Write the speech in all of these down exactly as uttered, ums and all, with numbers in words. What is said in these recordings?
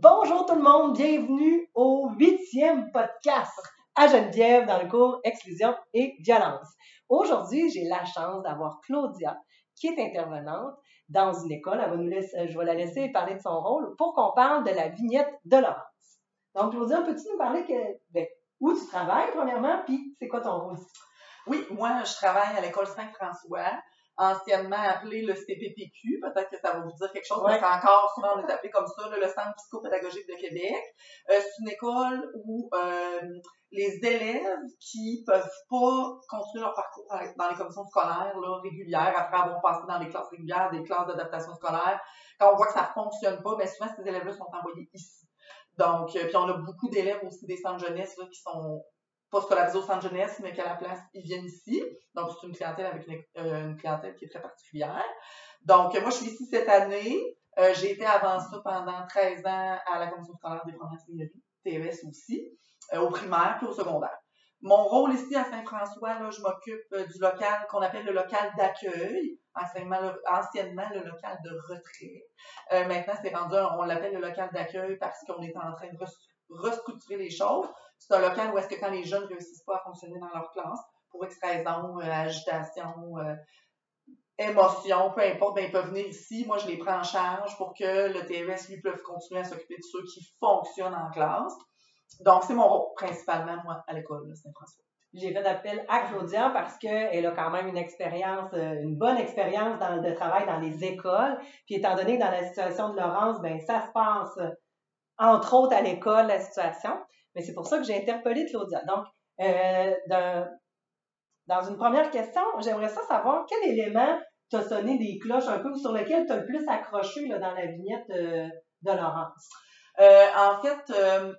Bonjour tout le monde, bienvenue au huitième podcast à Geneviève dans le cours Exclusion et Violence. Aujourd'hui, j'ai la chance d'avoir Claudia qui est intervenante dans une école. Elle va nous laisser, je vais la laisser parler de son rôle pour qu'on parle de la vignette de Laurence. Donc Claudia, peux-tu nous parler que, ben, où tu travailles premièrement, puis c'est quoi ton rôle ici? Oui, moi je travaille à l'école Saint-François, anciennement appelée le C P P Q, peut-être que ça va vous dire quelque chose, Ouais. parce qu'encore souvent on est appelé comme ça, là, le Centre psychopédagogique de Québec. Euh, c'est une école où euh, les élèves qui peuvent pas continuer leur parcours dans les commissions scolaires là, régulières, après avoir passé dans les classes régulières, des classes d'adaptation scolaire, quand on voit que ça fonctionne pas, bien souvent ces élèves-là sont envoyés ici. Donc, euh, puis on a beaucoup d'élèves aussi des centres jeunesse là, qui sont pas scolarisés au centre jeunesse, mais qu'à la place, ils viennent ici. Donc, c'est une clientèle avec une, euh, une clientèle qui est très particulière. Donc, moi, je suis ici cette année. Euh, j'ai été avant ça pendant treize ans à la commission scolaire des premières seigneuries, T E S aussi, euh, au primaire puis au secondaire. Mon rôle ici à Saint-François, là, je m'occupe euh, du local qu'on appelle le local d'accueil, anciennement le, anciennement le local de retrait. Euh, maintenant, c'est rendu, on l'appelle le local d'accueil parce qu'on est en train de restructurer les choses. C'est un local où est-ce que quand les jeunes ne réussissent pas à fonctionner dans leur classe, pour X raison, euh, agitation, euh, émotion, peu importe, ben ils peuvent venir ici. Moi, je les prends en charge pour que le T E S, lui, puisse continuer à s'occuper de ceux qui fonctionnent en classe. Donc, c'est mon rôle, principalement, moi, à l'école de Saint-François. J'ai fait appel à Claudia parce qu'elle a quand même une expérience, une bonne expérience dans le travail dans les écoles. Puis étant donné que dans la situation de Laurence, ben ça se passe entre autres à l'école, la situation. Mais c'est pour ça que j'ai interpellé Claudia. Donc, euh, dans, dans une première question, j'aimerais ça savoir quel élément t'a sonné des cloches un peu ou sur lequel tu as le plus accroché là, dans la vignette euh, de Laurence. Euh, en fait, euh,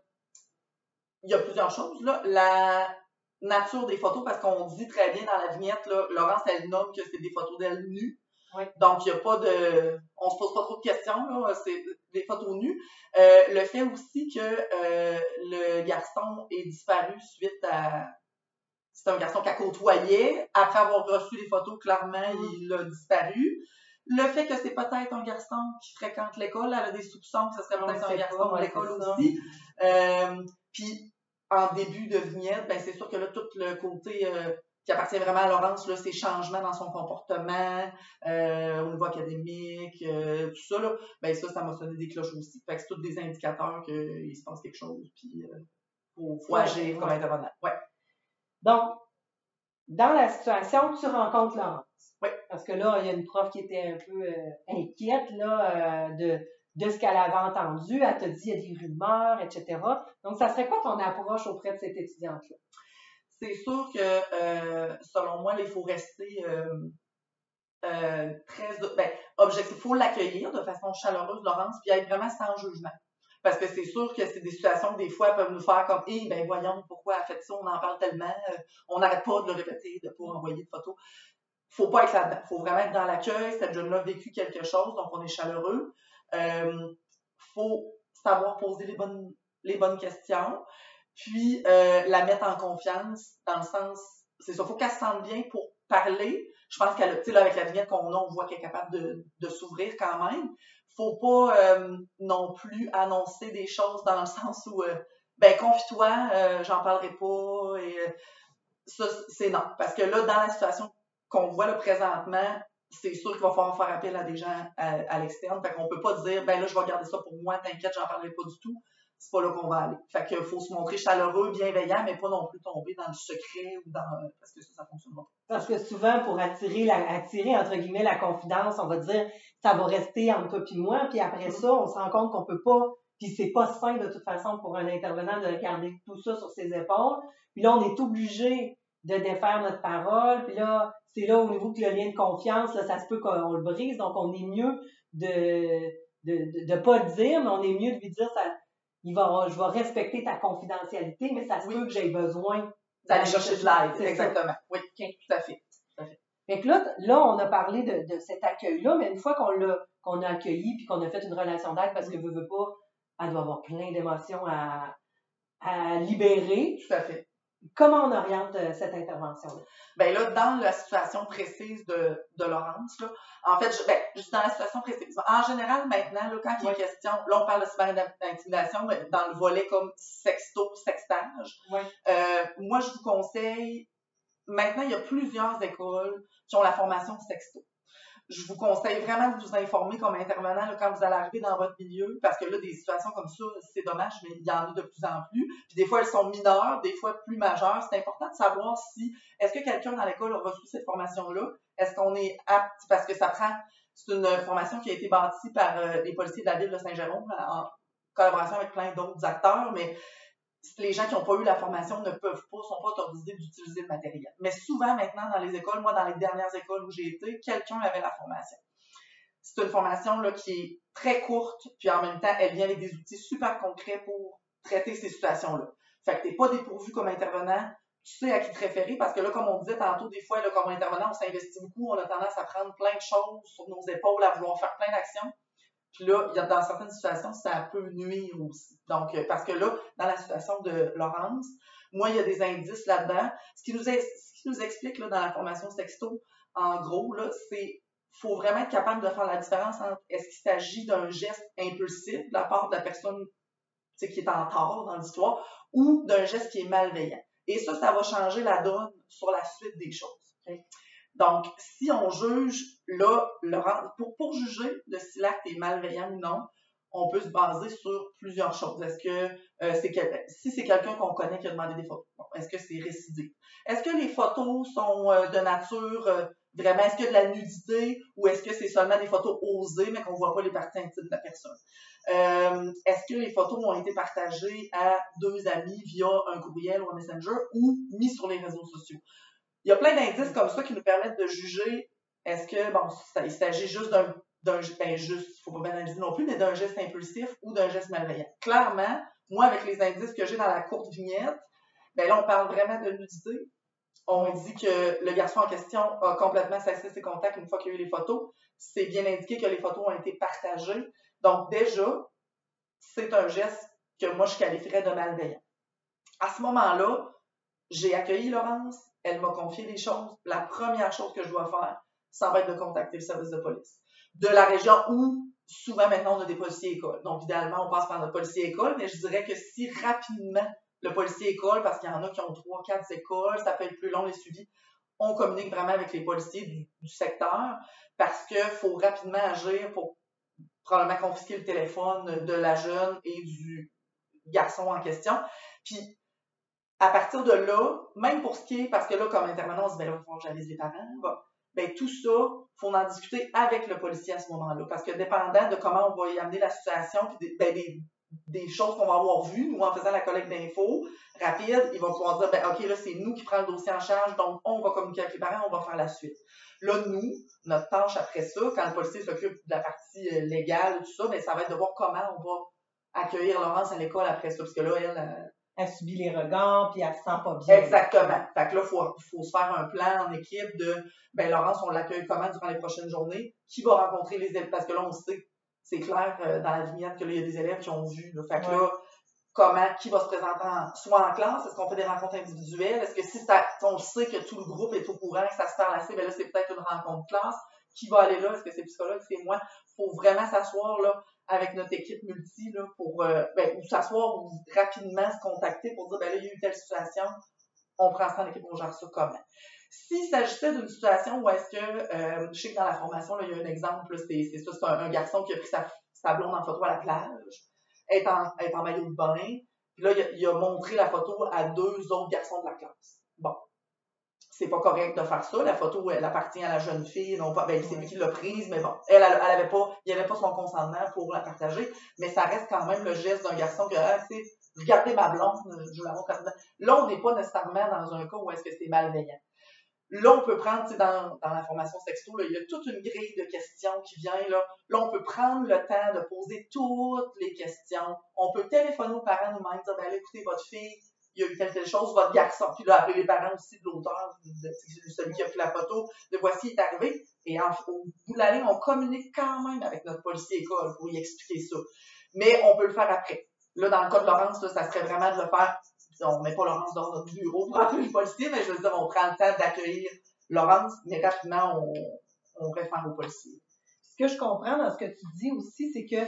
il y a plusieurs choses. Là. La nature des photos, parce qu'on dit très bien dans la vignette, là, Laurence, elle nomme que c'est des photos d'elle nues. Oui. Donc, il n'y a pas de... On se pose pas trop de questions, là, c'est des photos nues. Euh, le fait aussi que euh, le garçon est disparu suite à... C'est un garçon qu'elle côtoyait. Après avoir reçu les photos, clairement, il a disparu. Le fait que c'est peut-être un garçon qui fréquente l'école, elle a des soupçons que ce serait peut-être un garçon pas, de l'école aussi. Euh, puis, en début de vignette, ben c'est sûr que là, tout le côté euh, qui appartient vraiment à Laurence, là, ses changements dans son comportement, euh, au niveau académique, euh, tout ça, là, ben ça, ça m'a sonné des cloches aussi. Fait que c'est tous des indicateurs qu'il se passe quelque chose, puis euh, faut, faut ouais, agir ouais. comme intervenant. Ouais. Donc, dans la situation, tu rencontres Laurence. Oui. Parce que là, il y a une prof qui était un peu euh, inquiète là, euh, de, de ce qu'elle avait entendu. Elle t'a dit il y a des rumeurs, et cetera. Donc, ça serait quoi ton approche auprès de cette étudiante-là? C'est sûr que, euh, selon moi, il faut rester euh, euh, très... Ben, objectif. Il faut l'accueillir de façon chaleureuse, Laurence, puis être vraiment sans jugement. Parce que c'est sûr que c'est des situations que des fois peuvent nous faire comme « Eh, ben voyons, pourquoi elle fait ça, on en parle tellement, euh, on n'arrête pas de le répéter, de ne pas envoyer de photos. » Faut pas être là-dedans. Faut vraiment être dans l'accueil. Cette jeune-là a vécu quelque chose, donc on est chaleureux. Euh, faut savoir poser les bonnes, les bonnes questions, puis euh, la mettre en confiance, dans le sens, c'est ça, faut qu'elle se sente bien pour parler. Je pense qu'elle, tu sais, là, avec la vignette qu'on a, on voit qu'elle est capable de, de s'ouvrir quand même. Faut pas euh, non plus annoncer des choses dans le sens où, euh, ben, confie-toi, euh, j'en parlerai pas, et euh, ça, c'est non. Parce que là, dans la situation qu'on voit là présentement, c'est sûr qu'il va falloir faire appel à des gens à, à l'externe. Fait qu'on peut pas dire, ben là, je vais garder ça pour moi, t'inquiète, j'en parlerai pas du tout. C'est pas là qu'on va aller. Fait qu'il faut se montrer chaleureux, bienveillant, mais pas non plus tomber dans le secret ou dans, parce que ça, ça fonctionne pas. Parce que souvent, pour attirer, la, attirer, entre guillemets, la confidence, on va dire, ça va rester entre toi et moi, puis après mm-hmm. ça, on se rend compte qu'on peut pas, puis c'est pas sain de toute façon pour un intervenant de garder tout ça sur ses épaules. Puis là, on est obligé de défaire notre parole, puis là, c'est là au niveau que le lien de confiance, là, ça se peut qu'on le brise, donc on est mieux de de, de, de pas le dire, mais on est mieux de lui dire, ça, il va, je vais respecter ta confidentialité, mais ça se oui. peut que j'ai besoin d'aller chercher de l'aide. Exactement. Oui, okay. Tout à fait. Tout à fait. Fait que là, là, on a parlé de, de cet accueil-là, mais une fois qu'on l'a, qu'on a accueilli puis qu'on a fait une relation d'aide, parce que veut, veut pas, elle doit avoir plein d'émotions à, à libérer. Tout à fait. Comment on oriente euh, cette intervention-là? Ben là, dans la situation précise de, de Laurence, là, en fait, je, ben, juste dans la situation précise. En général, maintenant, là, quand il y a question, là, on parle de cyberintimidation, mais dans le volet comme sexto, sextage, Oui. euh, moi, je vous conseille, maintenant, il y a plusieurs écoles qui ont la formation sexto. Je vous conseille vraiment de vous informer comme intervenant là, quand vous allez arriver dans votre milieu, parce que là, des situations comme ça, c'est dommage, mais il y en a de plus en plus. Puis des fois, elles sont mineures, des fois plus majeures. C'est important de savoir si, est-ce que quelqu'un dans l'école a reçu cette formation-là? Est-ce qu'on est apte? Parce que ça prend, c'est une formation qui a été bâtie par euh, les policiers de la ville de Saint-Jérôme en collaboration avec plein d'autres acteurs, mais les gens qui n'ont pas eu la formation ne peuvent pas, sont pas autorisés d'utiliser le matériel. Mais souvent, maintenant, dans les écoles, moi, dans les dernières écoles où j'ai été, quelqu'un avait la formation. C'est une formation là, qui est très courte, puis en même temps, elle vient avec des outils super concrets pour traiter ces situations-là. Fait que t'es pas dépourvu comme intervenant, tu sais à qui te référer, parce que là, comme on disait tantôt, des fois, là, comme intervenant, on s'investit beaucoup, on a tendance à prendre plein de choses sur nos épaules, à vouloir faire plein d'actions. Puis là, il y a, dans certaines situations, ça peut nuire aussi. Donc, parce que là, dans la situation de Laurence, moi, il y a des indices là-dedans. Ce qui nous, est, ce qui nous explique là, dans la formation sexto, en gros, là, c'est faut vraiment être capable de faire la différence entre est-ce qu'il s'agit d'un geste impulsif de la part de la personne qui est en tort dans l'histoire ou d'un geste qui est malveillant. Et ça, ça va changer la donne sur la suite des choses. Okay? Donc, si on juge, là, Laurent, pour, pour juger de si l'acte est malveillant ou non, on peut se baser sur plusieurs choses. Est-ce que euh, c'est quel, si c'est quelqu'un qu'on connaît qui a demandé des photos, bon, est-ce que c'est récidif? Est-ce que les photos sont euh, de nature euh, vraiment, est-ce qu'il y a de la nudité ou est-ce que c'est seulement des photos osées mais qu'on voit pas les parties intimes de la personne? Euh, est-ce que les photos ont été partagées à deux amis via un courriel ou un messenger ou mis sur les réseaux sociaux? Il y a plein d'indices comme ça qui nous permettent de juger est-ce que, bon, ça, il s'agit juste d'un, d'un ben juste, il faut pas banaliser non plus, mais d'un geste impulsif ou d'un geste malveillant. Clairement, moi, avec les indices que j'ai dans la courte vignette, ben là, on parle vraiment de nudité. On dit que le garçon en question a complètement cessé ses contacts une fois qu'il y a eu les photos. C'est bien indiqué que les photos ont été partagées. Donc, déjà, c'est un geste que moi, je qualifierais de malveillant. À ce moment-là, j'ai accueilli Laurence, elle m'a confié des choses. La première chose que je dois faire, ça va être de contacter le service de police. De la région où, souvent maintenant, on a des policiers-écoles. Donc, idéalement, on passe par notre policier-école, mais je dirais que si rapidement, le policier-école, parce qu'il y en a qui ont trois, quatre écoles, ça peut être plus long les suivis, on communique vraiment avec les policiers du, du secteur, parce qu'il faut rapidement agir pour probablement confisquer le téléphone de la jeune et du garçon en question. Puis, à partir de là, même pour ce qui est, parce que là, comme intervenant, on se dit, ben là, il va falloir que j'avise les parents, bon, ben tout ça, il faut en discuter avec le policier à ce moment-là, parce que dépendant de comment on va y amener la situation, puis des, ben, des, des choses qu'on va avoir vues, nous, en faisant la collecte d'infos rapide, ils vont pouvoir dire, ben OK, là, c'est nous qui prenons le dossier en charge, donc on va communiquer avec les parents, on va faire la suite. Là, nous, notre tâche après ça, quand le policier s'occupe de la partie euh, légale, tout ça, ben ça va être de voir comment on va accueillir Laurence à l'école après ça, parce que là, elle... Euh, elle subit les regards, puis elle se sent pas bien. Exactement. Fait que là, il faut, faut se faire un plan en équipe de, ben Laurence, on l'accueille comment durant les prochaines journées? Qui va rencontrer les élèves? Parce que là, on sait, c'est clair euh, dans la vignette que là, il y a des élèves qui ont vu. Là. Fait que ouais. là, comment, qui va se présenter en, soit en classe? Est-ce qu'on fait des rencontres individuelles? Est-ce que si ça, on sait que tout le groupe est au courant, que ça se parle assez, ben là, c'est peut-être une rencontre classe. Qui va aller là? Est-ce que c'est psychologue? C'est moi? Faut vraiment s'asseoir, là, avec notre équipe multi, là, pour, euh, ben, ou s'asseoir ou rapidement se contacter pour dire, ben là, il y a eu telle situation, on prend ça en équipe, on gère ça comment. S'il s'agissait d'une situation où est-ce que, euh, je sais que dans la formation, là, il y a un exemple, là, c'est, c'est ça, c'est un, un garçon qui a pris sa, sa blonde en photo à la plage, est en, est en maillot de bain, puis là, il a, il a montré la photo à deux autres garçons de la classe. Bon. C'est pas correct de faire ça. La photo, elle appartient à la jeune fille. Non pas, ben, c'est lui qui l'a prise, mais bon, elle, elle, elle avait pas, il n'y avait pas son consentement pour la partager. Mais ça reste quand même le geste d'un garçon que, ah, tu sais, regardez ma blonde, je la montre à là, on n'est pas nécessairement dans un cas où est-ce que c'est malveillant. Là, on peut prendre, tu sais, dans, dans la formation sexto, là, il y a toute une grille de questions qui vient, là. Là, on peut prendre le temps de poser toutes les questions. On peut téléphoner aux parents nous-mêmes, dire, ben, allez, écoutez, votre fille, il y a eu telle, telle chose, votre garçon, puis là, appeler les parents aussi de l'auteur, de, de celui qui a pris la photo, de voici, il est arrivé. Et en, au bout de la ligne, on communique quand même avec notre policier école pour y expliquer ça. Mais on peut le faire après. Là, dans le cas de Laurence, là, ça serait vraiment de le faire on met pas Laurence dans notre bureau pour appeler le policier, mais je veux dire, on prend le temps d'accueillir Laurence, mais rapidement, on, on réfère au policier. Ce que je comprends dans ce que tu dis aussi, c'est que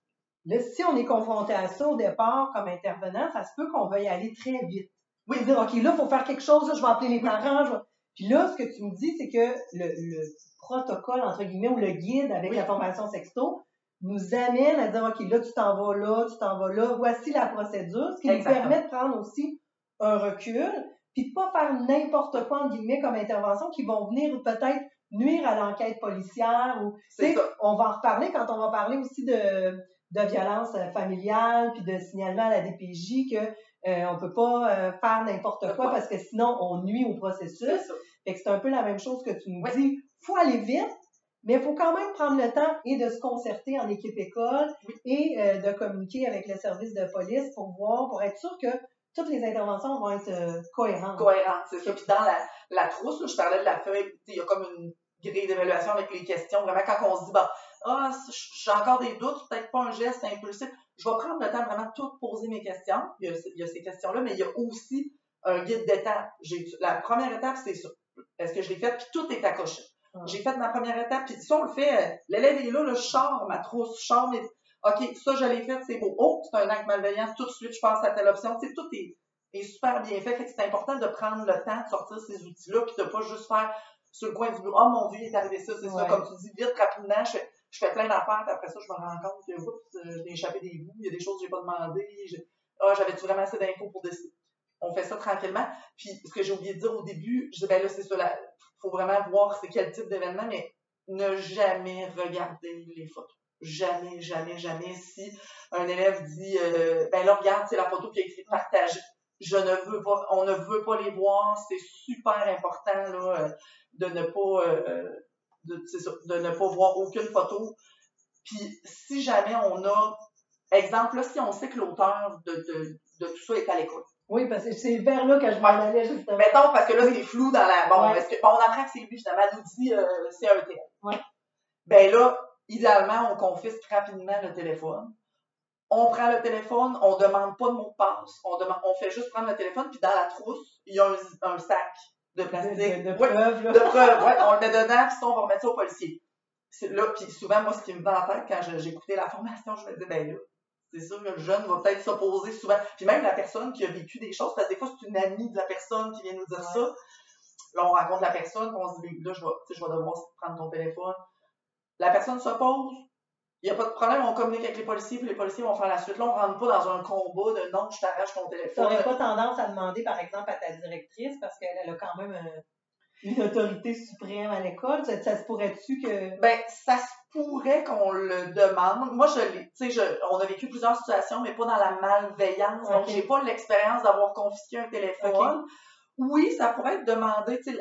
là, si on est confronté à ça au départ comme intervenant, ça se peut qu'on veuille aller très vite. Oui, dire, OK, là, il faut faire quelque chose, là, je vais appeler les parents. Je vais... Puis là, ce que tu me dis, c'est que le, le protocole, entre guillemets, ou le guide avec oui. la formation sexto nous amène à dire, OK, là, tu t'en vas là, tu t'en vas là, voici la procédure, ce qui Exactement. nous permet de prendre aussi un recul, puis de pas faire n'importe quoi, entre guillemets, comme intervention qui vont venir peut-être nuire à l'enquête policière. Ou, on va en reparler quand on va parler aussi de, de violence familiale, puis de signalement à la D P J que euh, on peut pas euh, faire n'importe quoi, quoi parce que sinon on nuit au processus. Fait que c'est un peu la même chose que tu nous oui. dis. Faut aller vite, mais il faut quand même prendre le temps et de se concerter en équipe école oui. et euh, de communiquer avec le service de police pour voir, pour être sûr que toutes les interventions vont être euh, cohérentes. Cohérentes, c'est ça. Puis dans la, la trousse, là, je parlais de la feuille, il y a comme une grille d'évaluation avec les questions. Vraiment, quand on se dit, bon, ah, j'ai encore des doutes, peut-être pas un geste impulsif, je vais prendre le temps vraiment de tout poser mes questions. Il y a, il y a ces questions-là, mais il y a aussi un guide d'étape. J'ai, la première étape, c'est ça. Est-ce que je l'ai fait? Puis tout est à cocher. Ah. J'ai fait ma première étape, puis ça, on le fait. L'élève est là, là, je sors ma trousse, je sors mes... OK, ça, je l'ai fait, c'est beau. Oh, c'est un acte malveillant, tout de suite, je pense à telle option. Tu sais, tout est, est super bien fait. Fait que c'est important de prendre le temps de sortir ces outils-là, puis de pas juste faire sur le coin du bureau. Oh mon Dieu, il est arrivé ça, c'est ouais. ça. Comme tu dis, vite, rapidement, je fais, je fais plein d'affaires, puis après ça, je me rends compte que, oups, j'ai échappé des bouts, il y a des choses que j'ai pas demandé. Ah, j'avais-tu vraiment assez d'infos pour décider? On fait ça tranquillement. Puis, ce que j'ai oublié de dire au début, je dis, ben là, c'est ça, il faut vraiment voir c'est quel type d'événement, mais ne jamais regarder les photos. Jamais, jamais, jamais. Si un élève dit, euh, ben là, regarde, c'est la photo qui a écrit partager. Je ne veux pas, on ne veut pas les voir. C'est super important, là, de ne pas, euh, de, c'est ça, de ne pas voir aucune photo. Puis, si jamais on a, exemple, là, si on sait que l'auteur de, de, de tout ça est à l'école. Oui, parce que c'est vers là que je m'en allais, justement. Mettons, parce que là, c'est flou dans la, bon, ouais. est-ce que, bon, on apprend que c'est lui, justement, elle nous dit, euh, c'est un téléphone. Ouais. Ben là, idéalement, on confisque rapidement le téléphone. On prend le téléphone, on demande pas de mot de passe. On demande, on fait juste prendre le téléphone, puis dans la trousse, il y a un, un sac de plastique. De, de, de ouais, preuves, là. De preuves, ouais. On le met dedans, puis ça, on va remettre ça au policier. C'est là, puis souvent, moi, ce qui me vient en tête, quand je, j'écoutais la formation, je me disais, ben là, c'est sûr que le jeune va peut-être s'opposer souvent. Puis même la personne qui a vécu des choses, parce que des fois, c'est une amie de la personne qui vient nous dire ouais. ça. Là, on rencontre la personne, puis on se dit, là, je vais, je vais devoir prendre ton téléphone. La personne s'oppose. Il n'y a pas de problème, on communique avec les policiers, puis les policiers vont faire la suite. Là, on ne rentre pas dans un combat de non, je t'arrache ton téléphone. Tu n'aurais pas tendance à demander, par exemple, à ta directrice, parce qu'elle a quand même euh, une autorité suprême à l'école. Ça, ça se pourrait-tu que. Ben, ça se pourrait qu'on le demande. Moi, je l'ai, tu sais, je, on a vécu plusieurs situations, mais pas dans la malveillance. Okay. Donc, j'ai pas l'expérience d'avoir confisqué un téléphone. Okay. Oui, ça pourrait être demandé, tu sais,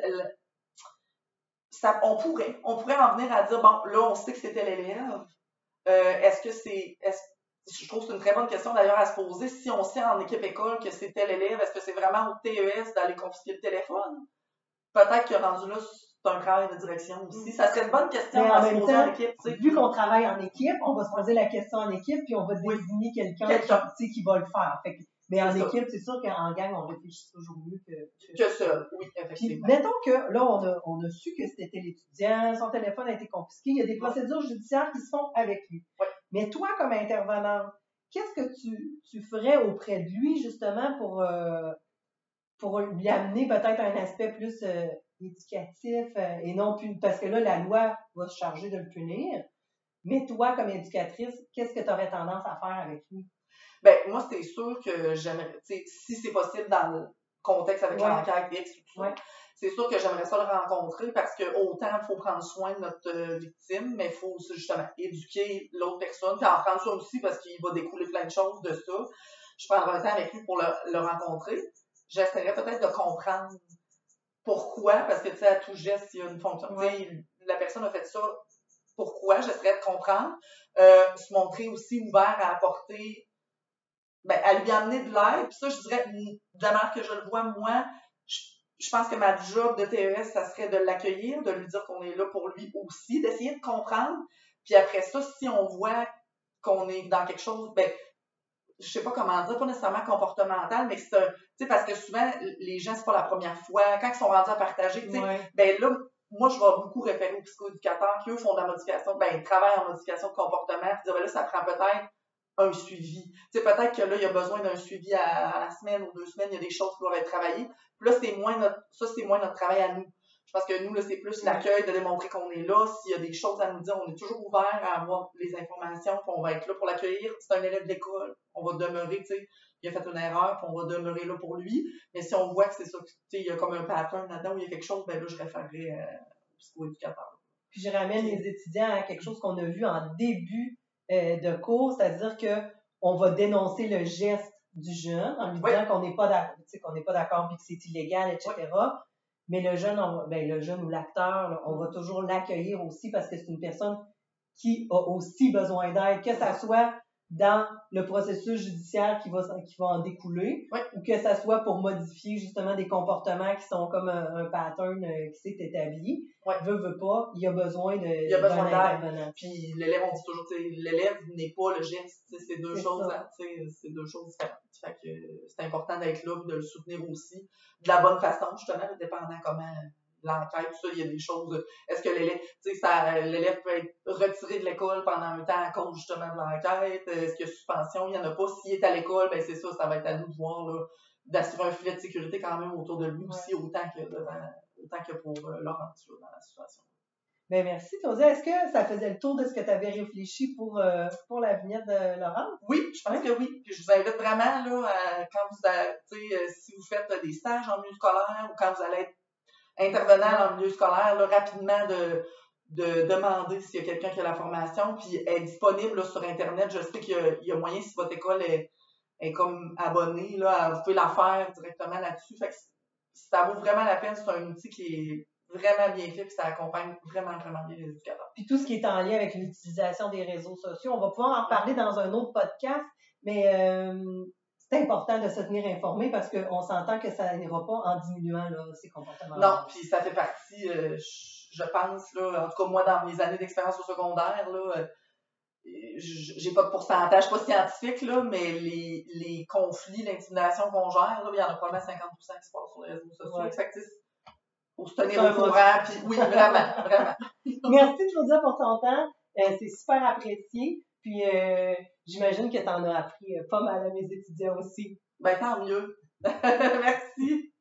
ça, on pourrait. On pourrait en venir à dire, bon, là, on sait que c'était l'élève. Euh, est-ce que c'est, est-ce, je trouve que c'est une très bonne question d'ailleurs à se poser. Si on sait en équipe école que c'était l'élève, est-ce que c'est vraiment au T E S d'aller confisquer le téléphone? Peut-être que rendu là, c'est un travail de direction aussi. Ça serait une bonne question à se poser en équipe. T'sais. Vu qu'on travaille en équipe, on va se poser la question en équipe, puis on va désigner oui. quelqu'un, quelqu'un. Qui, qui va le faire. Fait que, mais en c'est équipe, ça. C'est sûr qu'en gang, on réfléchit toujours mieux que, que, que seul. Oui, effectivement. Puis, mettons que là, on a, on a su que c'était l'étudiant, son téléphone a été confisqué, il y a des procédures judiciaires qui se font avec lui. Oui. Mais toi, comme intervenante, qu'est-ce que tu, tu ferais auprès de lui, justement, pour, euh, pour lui amener peut-être un aspect plus euh, éducatif euh, et non plus... Parce que là, la loi va se charger de le punir. Mais toi, comme éducatrice, qu'est-ce que tu aurais tendance à faire avec lui? Ben, moi, c'est sûr que j'aimerais... Tu sais, si c'est possible dans le contexte avec ouais. l'enquête X ou tout ça, ouais. c'est sûr que j'aimerais ça le rencontrer parce que autant il faut prendre soin de notre euh, victime, mais il faut justement éduquer l'autre personne, puis en prendre soin aussi parce qu'il va découler plein de choses de ça. Je prendrai un temps avec lui pour le, le rencontrer. J'essaierais peut-être de comprendre pourquoi, parce que tu sais, à tout geste, il y a une fonction. Ouais. Tu sais, la personne a fait ça, pourquoi? J'essaierais de comprendre. Euh, se montrer aussi ouvert à apporter, ben, à lui amener de l'aide. Puis ça, je dirais, de la manière que je le vois, moi, je, je pense que ma job de T E S, ça serait de l'accueillir, de lui dire qu'on est là pour lui aussi, d'essayer de comprendre. Puis après ça, si on voit qu'on est dans quelque chose, ben, je sais pas comment dire, pas nécessairement comportemental, mais que c'est un, tu sais, parce que souvent, les gens, c'est pas la première fois, quand ils sont rendus à partager, tu sais, Ouais. ben là, moi, je vais beaucoup référer aux psychoéducateurs qui, eux, font de la modification, ben, ils travaillent en modification de comportement, puis dire, ben là, ça prend peut-être un suivi. Tu sais, peut-être que là, il y a besoin d'un suivi à, à la semaine ou deux semaines, il y a des choses qui doivent être travaillées. Puis là, c'est moins notre, ça, c'est moins notre travail à nous. Je pense que nous, là, c'est plus l'accueil, de démontrer qu'on est là. S'il y a des choses à nous dire, on est toujours ouvert à avoir les informations, puis on va être là pour l'accueillir. C'est un élève d'école, on va demeurer, tu sais, il a fait une erreur, puis on va demeurer là pour lui. Mais si on voit que c'est ça, tu sais, il y a comme un pattern là-dedans où il y a quelque chose, ben là, je référerai euh, au psychoéducateur. Puis je ramène les étudiants à quelque chose qu'on a vu en début euh, de cours, c'est-à-dire que on va dénoncer le geste du jeune en lui Oui. disant qu'on n'est pas d'accord, tu sais, qu'on n'est pas d'accord puis que c'est illégal, et cetera. Oui. Mais le jeune, on, ben, le jeune ou l'acteur, là, on va toujours l'accueillir aussi parce que c'est une personne qui a aussi besoin d'aide, que ça soit dans le processus judiciaire qui va, qui va en découler, oui. ou que ça soit pour modifier justement des comportements qui sont comme un, un pattern euh, qui s'est établi. Oui. Veut, veut pas, il y a besoin de il y a besoin d'aide. Puis l'élève, on dit toujours, tu sais, l'élève n'est pas le geste, c'est deux c'est choses, hein, tu sais, c'est deux choses différentes. Fait que c'est important d'être là et de le soutenir aussi de la bonne façon, justement, dépendant comment l'enquête, tout ça, il y a des choses. Est-ce que l'élève, tu sais, ça, l'élève peut être retiré de l'école pendant un temps à cause justement de l'enquête? Est-ce qu'il y a suspension? Il n'y en a pas. S'il est à l'école, ben c'est ça, ça va être à nous de voir, là, d'assurer un filet de sécurité quand même autour de lui ouais. aussi, autant que devant, autant que pour euh, Laurence, dans la situation. Ben merci, Claudia. Est-ce que ça faisait le tour de ce que tu avais réfléchi pour, euh, pour l'avenir de Laurence? Oui, je pense que oui. Puis je vous invite vraiment, là, à, quand vous, tu sais, si vous faites des stages en milieu scolaire ou quand vous allez être intervenant en milieu scolaire, là, rapidement de, de demander s'il y a quelqu'un qui a la formation, puis est disponible là, sur Internet. Je sais qu'il y a, il y a moyen, si votre école est, est comme abonnée, là, vous pouvez la faire directement là-dessus. Fait que ça vaut vraiment la peine. C'est un outil qui est vraiment bien fait, puis ça accompagne vraiment, vraiment bien les éducateurs. Puis tout ce qui est en lien avec l'utilisation des réseaux sociaux, on va pouvoir en reparler dans un autre podcast, mais euh, c'est important de se tenir informé parce qu'on s'entend que ça n'ira pas en diminuant là, ces comportements. Non, puis ça fait partie, euh, je pense, là, en tout cas moi, dans mes années d'expérience au secondaire, là, euh, j'ai pas de pourcentage, pas scientifique, là, mais les, les conflits, l'intimidation qu'on gère, là, il y en a probablement cinquante pour cent qui se passent sur les réseaux sociaux. Ouais. Fait que, pour se tenir au courant, puis oui, vraiment, vraiment. Merci Claudia pour ton temps, euh, c'est super apprécié, puis euh, j'imagine que tu en as appris pas mal à mes étudiants aussi. Ben tant mieux. Merci.